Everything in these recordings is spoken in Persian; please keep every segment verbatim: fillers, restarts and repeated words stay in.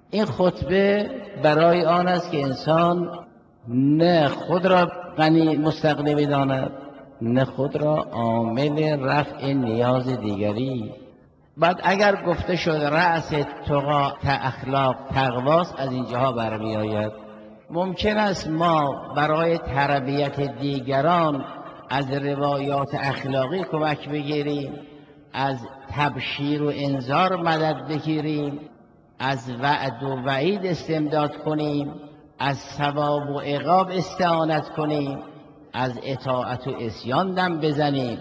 این خطبه برای آن است که انسان نه خود را غنی مستغنی بداند، نه خود را عامل رفع نیاز دیگری. بعد اگر گفته شد رأس تقا اخلاق تقواست، از اینجاها برمی آید. ممکن است ما برای تربیت دیگران از روایات اخلاقی کمک بگیریم، از تبشیر و انذار مدد بگیریم، از وعد و وعید استمداد کنیم، از ثواب و عقاب استعانت کنیم، از اطاعت و عصیان دم بزنیم.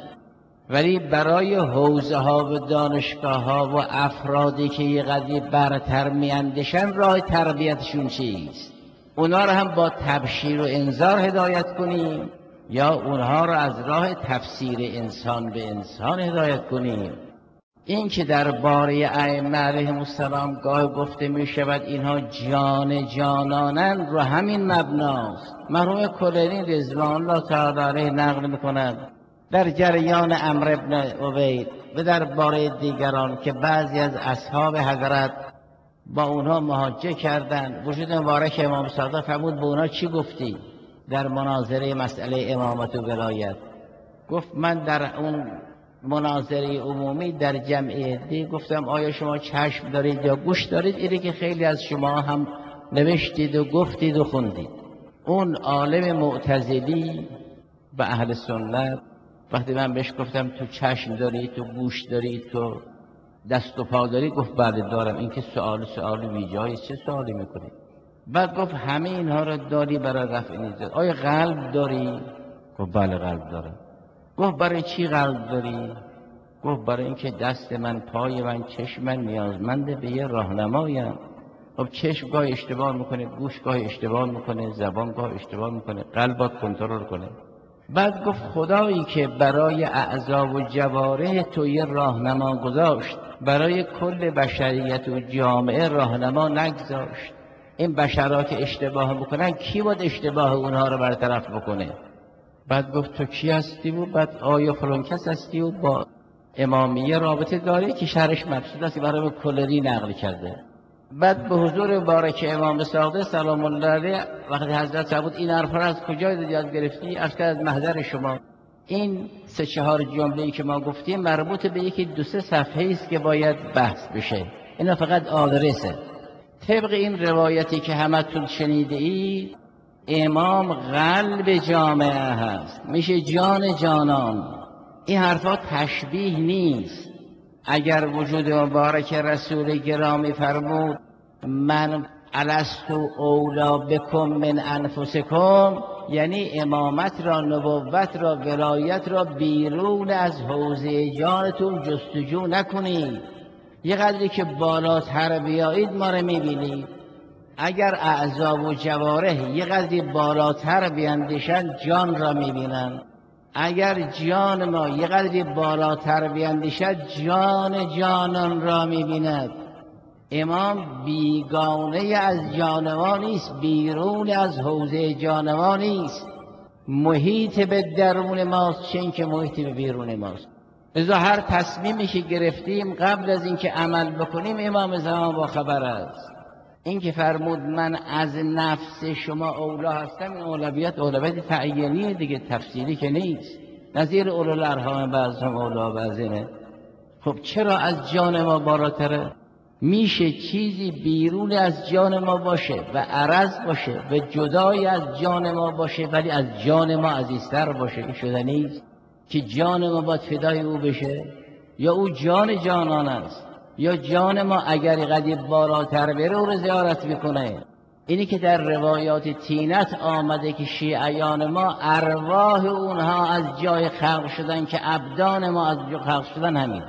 ولی برای حوزه ها و دانشگاه ها و افرادی که یه قدری برتر میاندیشن راه تربیتشون چیست؟ اونا رو هم با تبشیر و انذار هدایت کنیم یا اونها رو از راه تفسیر انسان به انسان هدایت کنیم؟ این که درباره ائمه علیهم السلام گاه گفته می شود اینها جان جانانند، رو همین مبناست. مرحوم کلینی رضوان الله تعالی علیه نقل میکند در جریان عمرو بن عبید و درباره دیگران که بعضی از اصحاب حضرت با اونها محاجه کردند، وجود مبارک امام صادق فرمود به اونها چی گفتی در مناظره مسئله امامت و ولایت؟ گفت من در اون مناظره عمومی در جمع دی گفتم آیا شما چشم دارید یا گوش دارید؟ اینه که خیلی از شما هم نوشتید و گفتید و خوندید. اون عالم معتزلی به اهل سنت وقتی من بهش گفتم تو چشم داری، تو گوش داری، تو دست و پا داری، گفت بله دارم. این که سوال سوال بیجایی، چه سوالی میکنی؟ بعد گفت همه اینها رو داری برای رفع نیازت. آیا قلب داری؟ گفت بله قلب دارم. گفت برای چی قلب داری؟ گفت برای اینکه دست من، پای من، چشم من نیازمند به یه راهنمایم. خب چشم گاه اشتباه میکنه، گوش گاه اشتباه میکنه، زبان گاه اشتباه میکنه، قلب باید کنترل کنه. بعد گفت خدایی که برای اعضا و جوارح تو یه راهنما گذاشت، برای کل بشریت و جامعه راهنما نگذاشت. این بشرها که اشتباه میکنن کی باید اشتباه اونها رو برطرف بکنه؟ بعد گفت تو کی هستی؟ و بعد آیا فلان کس هستی و با امامیه رابطه داری؟ که شرش مبسوط است که برای کلری نقل کرده. بعد به حضور مبارک امام صادق سلام الله علیه وقتی حضرت فرمود این حرفا رو از کجا یاد گرفتی؟ از که از محضر شما. این سه چهار جمله‌ای که ما گفتیم مربوط به یکی دو سه صفحه است که باید بحث بشه. اینا فقط آدرسه. طبق این روایتی که همتون شنیده اید، امام قلب جامعه هست، میشه جان جانان. این حرفا تشبیه نیست. اگر وجود مبارک رسول گرامی فرمود من الستو اولا بکم من انفسکم، یعنی امامت را، نبوت را، ولایت را بیرون از حوزه جانتون جستجو نکنید. یه قدری که بالاتر بیایید ما را میبینید. اگر اعضا و جوارح یه قدری بالاتر بیاندیشن جان را میبینن. اگر جان ما یه قدری بالاتر بیاندیشد جان جانان را میبیند. امام بیگانه از جان ما نیست، بیرون از حوزه جان ما نیست. محیط به درون ماست چون که محیط به بیرون ماست. لذا هر تصمیمی که گرفتیم قبل از اینکه عمل بکنیم امام زمان با خبر است. این که فرمود من از نفس شما اولا هستم، این اولویت اولویت تعیینیه دیگه، تفصیلی که نیست. نظیر اولو الارحام بعضهم اولا بعضینه. خب چرا از جان ما بالاتره؟ میشه چیزی بیرون از جان ما باشه و عرض باشه و جدای از جان ما باشه ولی از جان ما عزیزتر باشه؟ این شده نیست که جان ما باید فدای او بشه؟ یا او جان جانان است؟ یا جان ما اگر قدی بالاتر بره او رو زیارت میکنه؟ اینی که در روایات تینت آمده که شیعیان ما ارواح اونها از جای خلق شدن که ابدان ما از جای خلق شدن. همین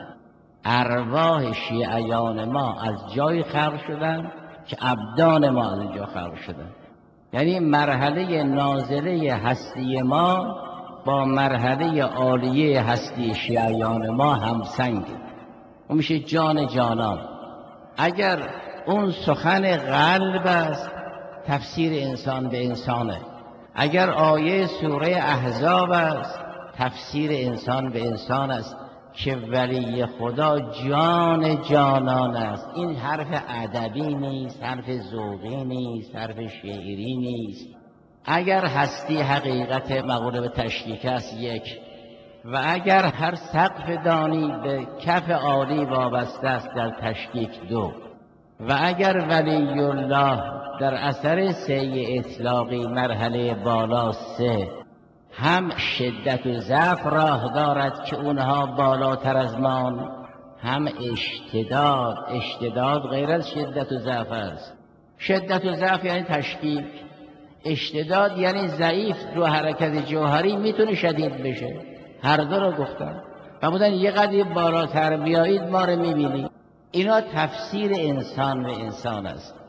ارواح شیعیان ما از جای خلق شدن که ابدان ما از جای خلق شدن. یعنی مرحله نازله هستی ما با مرحله عالیه هستی شیعیان ما همسنگه. اون میشه جان جانان. اگر اون سخن قلب است تفسیر انسان به انسانه. اگر آیه سوره احزاب است تفسیر انسان به انسان است. که ولی خدا جان جانان است. این حرف ادبی نیست، حرف ذوقی نیست، حرف شعری نیست. اگر هستی حقیقت مقوله به تشکیک است یک، و اگر هر سقف دانی به کف عالی وابسته است در تشکیک دو، و اگر ولی الله در اثر سی اطلاقی مرحله بالا سه، هم شدت و ضعف راه دارد که اونها بالاتر از مان، هم اشتداد. اشتداد غیر از شدت و ضعف است. شدت و ضعف یعنی تشکیک، اشتداد یعنی ضعیف رو حرکت جوهری میتونه شدید بشه. هر دو رو گفتم. و بودن یه قدری بالاتر بیایید ما رو میبینید. اینا تفسیر انسان به انسان است.